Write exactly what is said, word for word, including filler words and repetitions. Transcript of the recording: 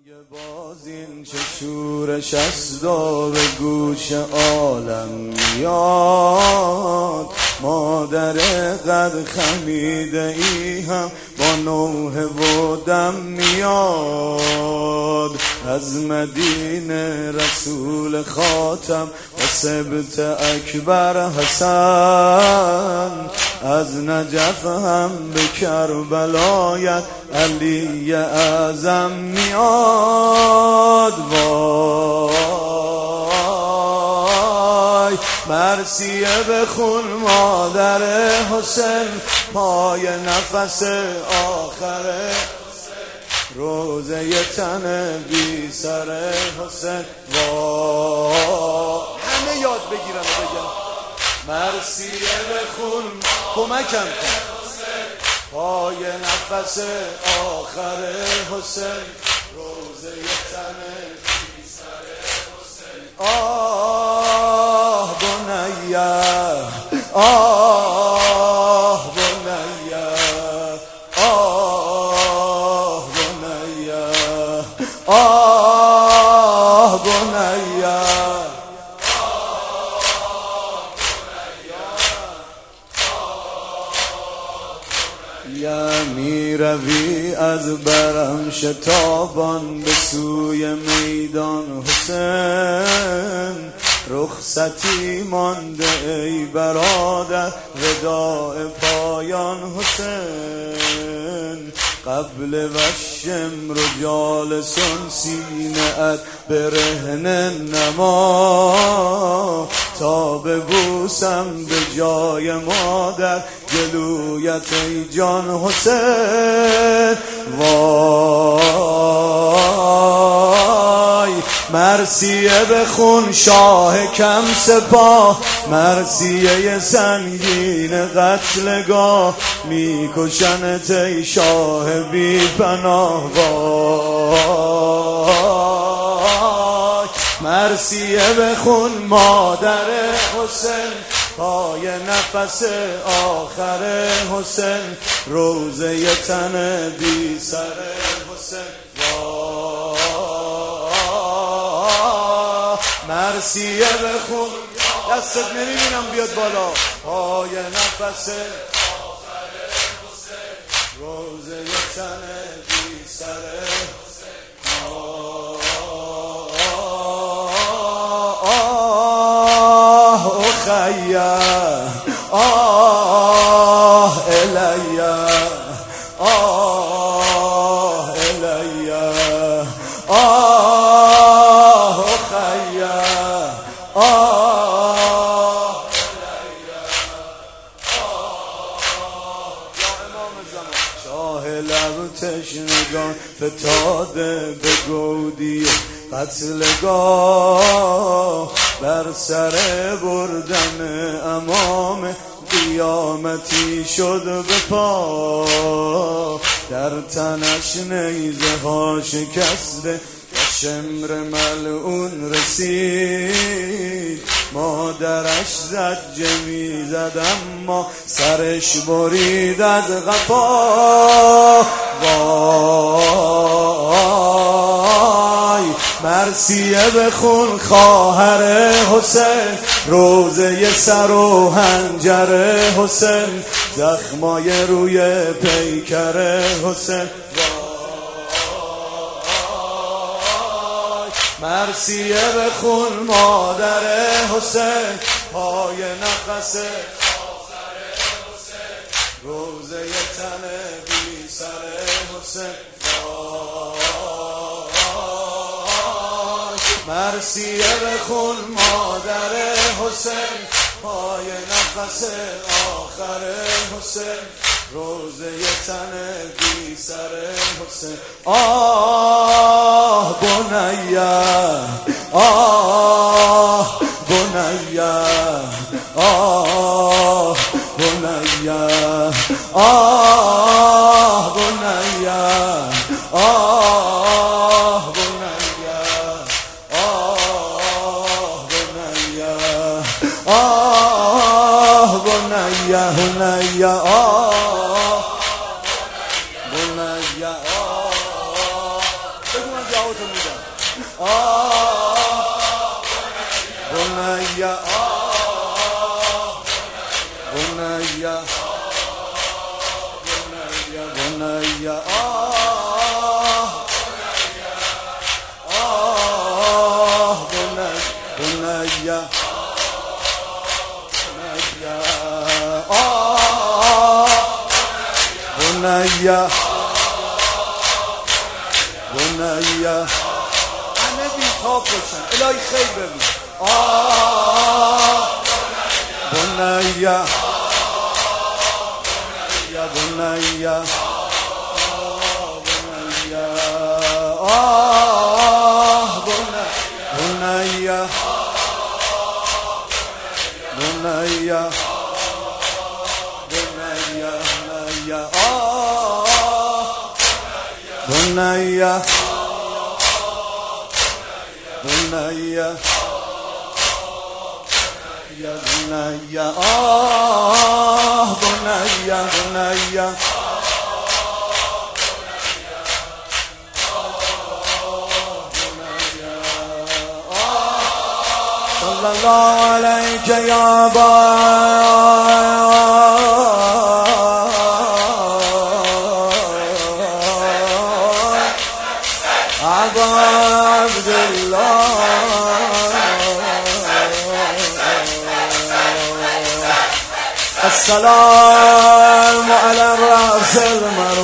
یه باز این چه شورش است و به گوش عالم میاد، مادر قد خمیده ای هم با نوحه و دم میاد. از مدینه رسول خاتم و سبت اکبر حسن، از نجف هم به کربلایت علی اعظم میاد. وای مرثیه بخون مادر حسین، پای نفس آخر روزه تن بی سر حسین. وای همه یاد بگیرن و بگن مرثیه بخون، کمکم کن، پای نفس آخر حسین، روزه تن بی سر حسین. آه بنیه، آه بنیه، آه بنیه، آه بنیه. یا می روی از برم شتابان به سوی میدان حسین، رخصتی مانده ای برادر وداع پایان حسین. قبل وشم رجال سن سینه ات برهنه نما، تا ببوسم به جای مادر گلویت ای جان حسین. وای مرثیه بخون شاه کم سپاه، مرثیه سنگین قتلگاه، میکشنت ای شاه بی پناه. وای مرثیه بخون مادر حسین، پای نفس آخر حسین، روزه تن بی سر حسین. مرثیه بخون، دستت نمیبینم بیاد بالا، پای نفس آخر حسین، روزه تن بی سر حسین. آه اخیه، آه الیه، آه الیه، آه اخیه، آه الیه، آه. یا امام زمان شاه لب تشنگان فتاده به گودی قتلگاه، بر سر بردن امام قیامتی شد به پا. در تنش نیزه ها شکسته و شمر ملعون رسید، مادرش زجه می زد اما سرش برید از قفا. وای مرثیه بخون خواهر حسین، روزه سر و هنجر حسین، زخمای روی پیکر حسین. مرثیه بخون مادر حسین، پای نفس آخر حسین، روزه تن بی سر حسین. مرثیه بخون مادر حسین، پای نفس آخر حسین، روزه تن بی سر حسین. آه بنیه، آه بنیه، آه بنیه، آه بنیه، آه بنیه، آه بنیه، آه بنیه، بنیه، آه بنیه، آه بگو من جوابتو میدم. آه بنیا آه بنیا بنیا بنیا آه آه بنیا بنیا آه بنیا بنیا همه بیتاب باشن الهی خیر ببین. آه بنیا بنیا بنیا آه بنیا بنیا بنیا بنیا آه بنیا بنیا یا بنیا آه بنیا بنیا صلی الله علیک یا با ابا عبدالله السلام على الرأس المرفوع